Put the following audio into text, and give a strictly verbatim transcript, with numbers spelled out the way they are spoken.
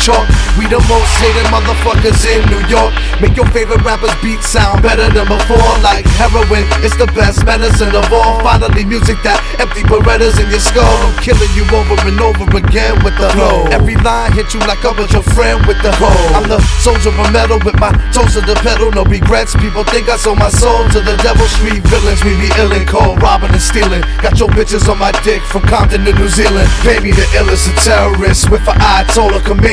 chalk. We the most hated motherfuckers in New York. Make your favorite rappers beat sound better than before. Like heroin, it's the best medicine of all. Finally music that empty Berettas in your skull. I'm killing you over and over again with the flow. Every line hit you like I was your friend with the hoe. I'm the soldier of metal with my toes to the pedal. No regrets, people think I sold my soul to the devil. Street villains, we be ill and cold, robbing and stealing. Got your bitches on my dick from Compton to New Zealand. Baby the illest, a terrorist with an Ayatollah.